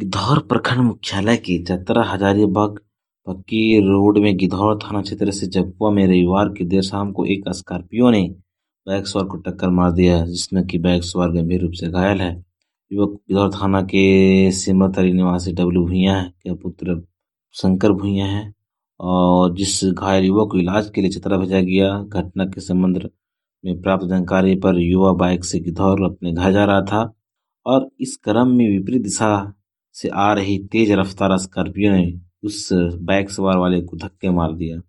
गिद्धौर प्रखंड मुख्यालय के चतरा हजारीबाग पक्की रोड में गिद्धौर थाना क्षेत्र से जपुआ में रविवार की देर शाम को एक स्कॉर्पियो ने बाइक सवार को टक्कर मार दिया, जिसमें कि बाइक सवार गंभीर रूप से घायल है। युवक गिद्धौर थाना के सिमरतली निवासी डब्लू भुइयां के पुत्र शंकर भुइयां है और जिस घायल युवक को इलाज के लिए चतरा भेजा गया। घटना के संबंध में प्राप्त जानकारी पर युवा बाइक से गिद्धौर अपने घर जा रहा था और इस क्रम में विपरीत दिशा से आ रही तेज रफ्तार स्कॉर्पियो ने उस बाइक सवार वाले को धक्के मार दिया।